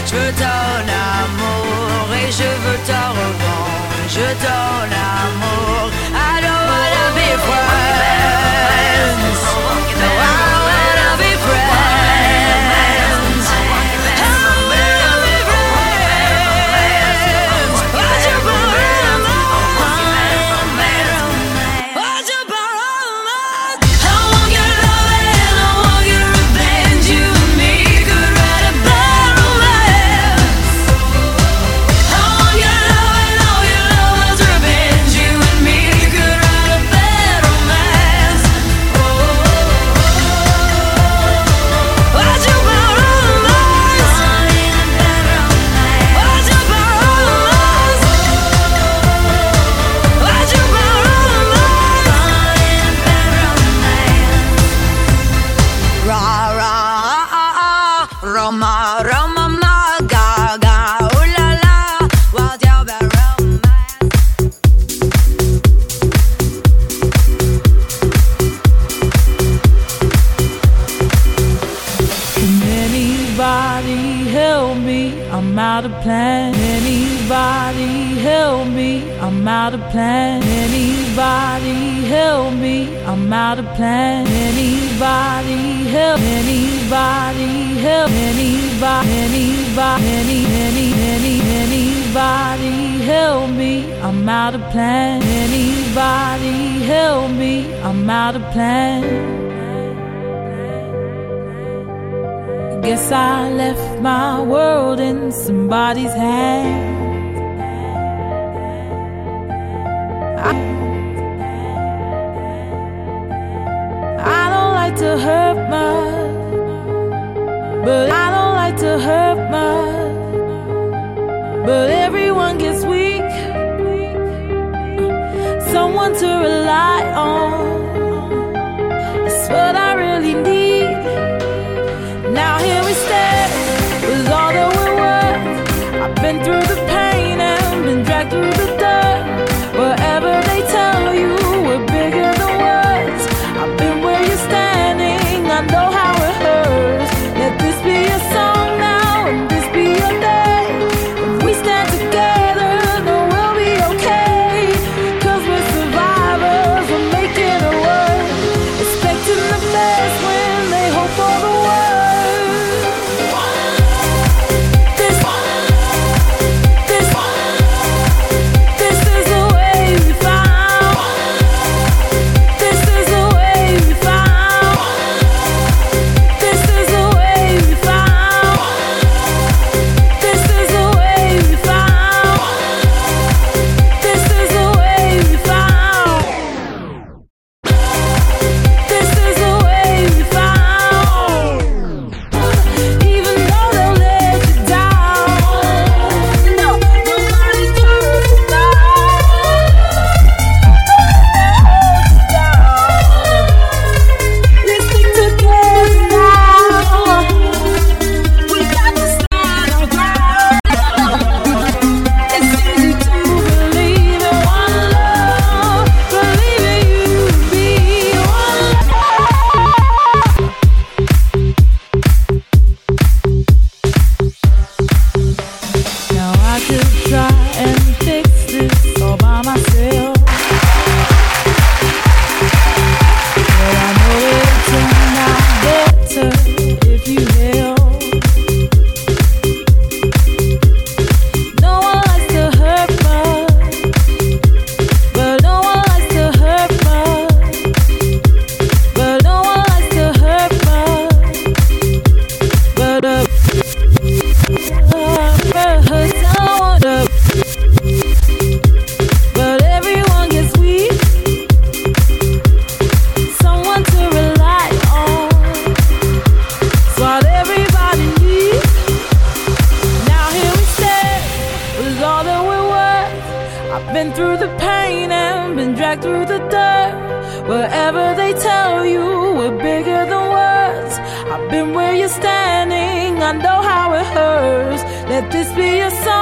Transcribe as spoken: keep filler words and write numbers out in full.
Je veux ton amour et je veux ta revanche. Je ton amour. I don't wanna be friends. No, I wanna be friends. I wanna be friends. Why'd you borrow mine? Why'd you borrow mine? I want your love and I want your revenge. You and me could write a bad romance. I want your love and all your love's revenge. You and me could write a bad romance. Oh, why'd you borrow mine? Why'd you borrow mine? Why'd you borrow mine? Ra ra Roma Roma ma ga ga ooh la la, what's your bad romance? Can anybody help me? I'm out of plan. Anybody help me? I'm out of plan. Anybody help me? I'm out of plan. Anybody help? Anybody help? Anybody? Anybody? Any? Any? Any? Anybody help me? I'm out of plan. Anybody help me? I'm out of plan. Guess I left my world in somebody's hands. I, I don't like to hurt much, but I don't like to hurt much. But everyone gets weak, someone to rely on. It's what I really need. Now here we stand with all that we're worth. I've been through the pain and been dragged through the dirt. Whatever they tell you, we're bigger than words. I've been where you're standing, I know how it hurts. Let this be a song now and this be your day. If we stand together, then we'll be okay. Cause we're survivors, we're making it work. Expecting the best when they hope for the worst. Been through the pain and been dragged through the dirt. Wherever they tell you we're bigger than words. I've been where you're standing, I know how it hurts. Let this be a song.